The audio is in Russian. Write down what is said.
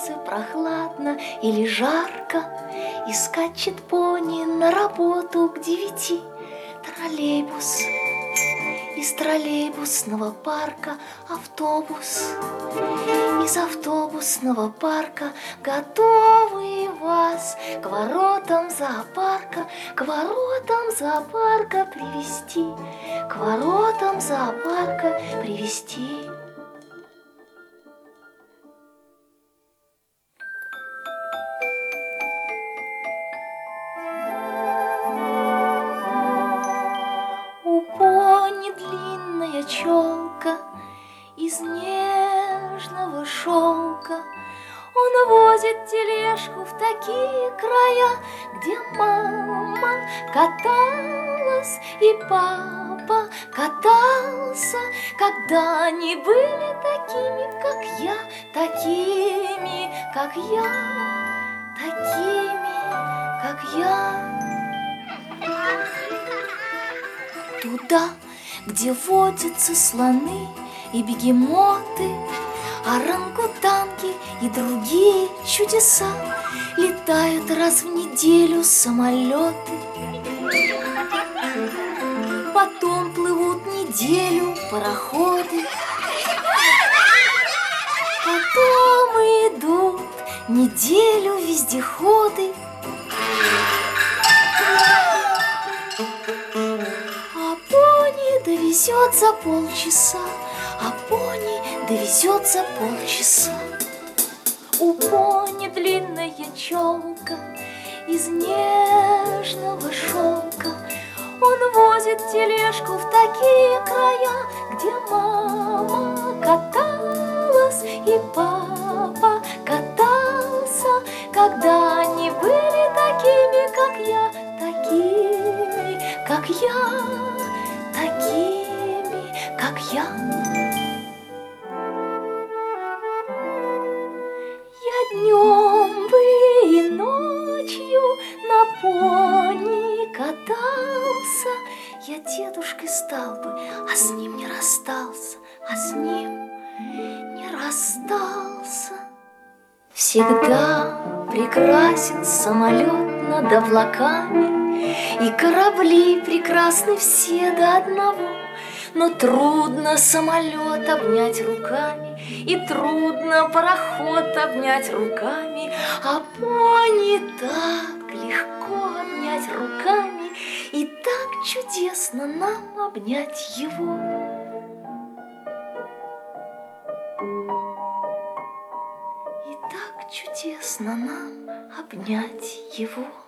улице прохладно или жарко, и скачет пони на работу к 9. Троллейбус. Из троллейбусного парка автобус. Из автобусного парка готовы вас к воротам зоопарка, к воротам зоопарка привести, к воротам зоопарка привести. У пони длинная челка из нежного шелка. Он возит тележку в такие края, где мама каталась и папа катался, когда они были такими, как я, такими, как я, такими, как я. Туда, где водятся слоны и бегемоты, орангутанги и другие чудеса, летают раз в неделю самолеты. Потом плывут неделю пароходы. Потом идут неделю вездеходы. А пони довезет за полчаса, а пони довезет за полчаса. У пони длинная челка из нежного шелка. Он возит тележку в такие края, где мама каталась и папа катался, когда они были такими, как я, такими, как я, такими, как я. Я днем бы и ночью на пони катался, я дедушкой стал бы, а с ним не расстался, а с ним не расстался. Всегда прекрасен самолет над облаками, и корабли прекрасны все до одного. Но трудно самолет обнять руками, и трудно пароход обнять руками, а пони так легко обнять руками, и так чудесно нам обнять его. И так чудесно нам обнять его.